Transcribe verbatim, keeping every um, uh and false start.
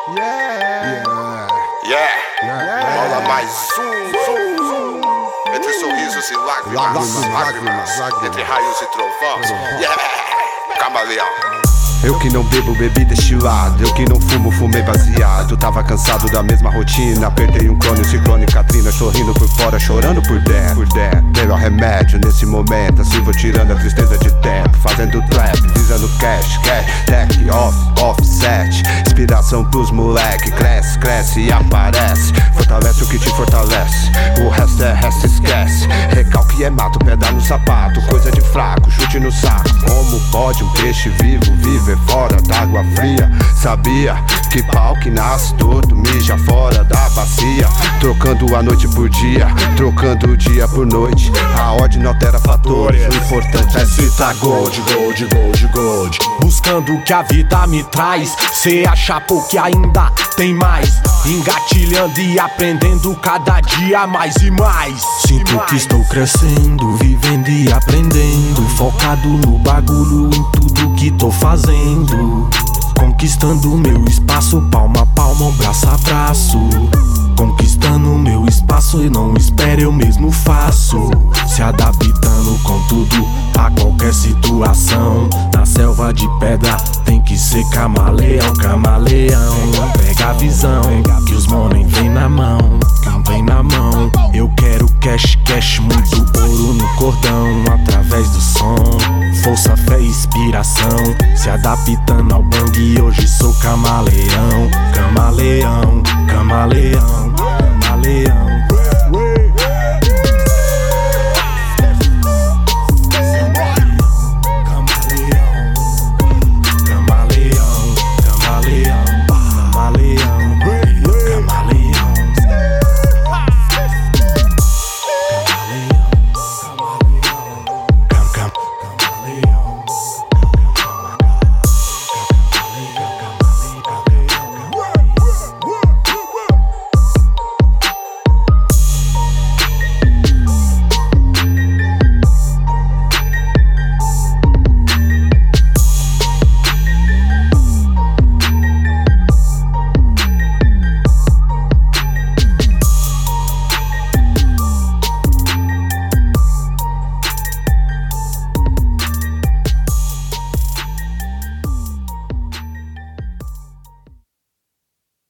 Yeah, Yeah, yeah. rola mais um, zum, zum. Entre sorrisos e lágrimas, Lágrimas, lágrimas, lágrimas. entre raios e trovão. Yeah, camaleão. Eu que não bebo, bebi destilado. Eu que não fumo, fumei baseado. Tava cansado da mesma rotina. Apertei um clone, ciclone, Katrina. Sorrindo por fora, chorando por dentro, por dentro. Melhor remédio nesse momento. Assim vou tirando a tristeza de tempo. Fazendo trap, visando cash, cash. Tech, off, offset. Inspiração pros moleque. Cresce, cresce e aparece. Fortalece o que te fortalece. O resto é resto, esquece. Recalque é mato, pedra no sapato. Coisa de fraco, chute no saco. Como pode um peixe vivo viver fora d'água fria? Sabia que pau que nasce torto mija fora da bacia. Trocando a noite por dia, trocando o dia por noite. A ordem não altera fatores, o importante é citar gold, gold, gold, gold. Buscando o que a vida me traz, cê acha pouco que ainda tem mais. Engatilhando e aprendendo cada dia mais e mais. Sinto que estou crescendo, vivendo e aprendendo. Focado no bagulho, em tudo que tô fazendo. Conquistando meu espaço, palma a palma, braço a braço. Conquistando meu espaço e não espere, eu mesmo faço. Se adaptando com tudo, a qualquer situação. Na selva de pedra tem que ser camaleão, camaleão. Pega a visão, que os money vem na mão, vem na mão. Eu quero cash, cash, muito ouro no cordão. Através do som, força, fé e inspiração. Se adaptando ao bang, hoje sou camaleão. Camaleão, camaleão, camaleão.